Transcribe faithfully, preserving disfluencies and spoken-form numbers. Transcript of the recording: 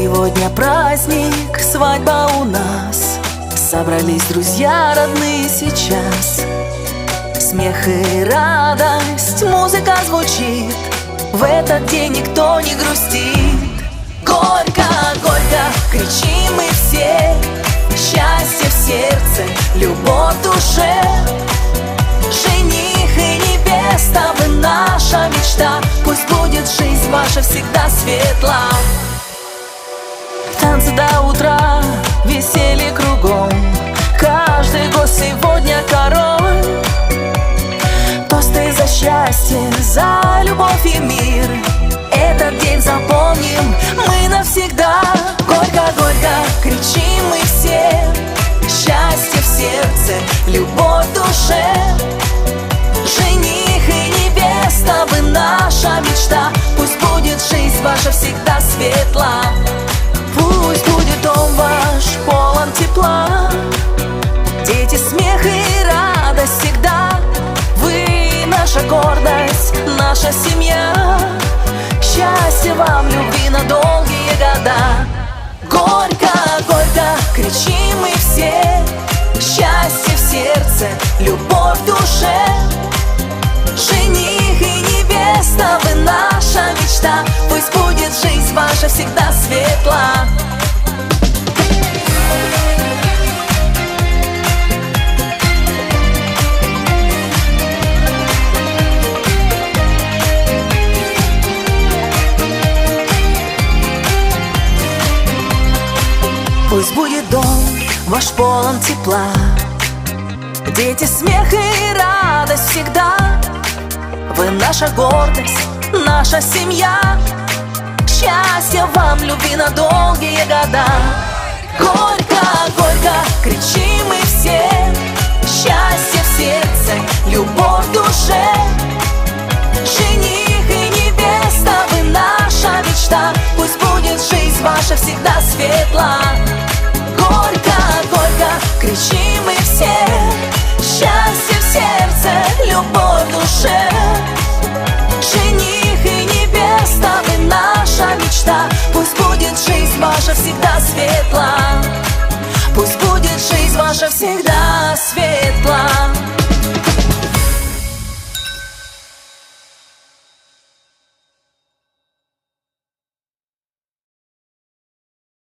Сегодня праздник, свадьба у нас. Собрались друзья родные сейчас. Смех и радость, музыка звучит. В этот день никто не грустит. Горько, горько, кричим мы все. Счастье в сердце, любовь в душе. Жених и невеста, вы наша мечта. Пусть будет жизнь ваша всегда светла. Танцы до утра, веселье кругом. Каждый гость сегодня король. Тосты за счастье, за любовь и мир. Этот день запомним мы навсегда. Горько, горько, кричим мы все. Счастье в сердце, любовь в душе. Жених и невеста, вы наша мечта. Пусть будет жизнь ваша всегда светла. Пусть будет дом ваш полон тепла. Дети, смех и радость всегда. Вы наша гордость, наша семья. Счастья вам, любви на долгие года. Горько, горько, кричим мы все. Счастье в сердце, любовь в душе. Жених и невеста, вы наша мечта. Пусть будет жизнь ваша всегда светла. Пусть будет дом ваш полон тепла. Дети, смех и радость всегда. Вы наша гордость, наша семья. Счастья вам, любви на долгие года. Горько, горько, кричим мы все. Счастье в сердце, любовь в душе. Жених и невеста, вы наша мечта. Пусть будет жизнь ваша всегда светла. Горько, горько, кричим мы все. Счастье в сердце, любовь в душе. Жених и невеста, вы наша мечта. Пусть будет жизнь ваша всегда светла. Пусть будет жизнь ваша всегда светла.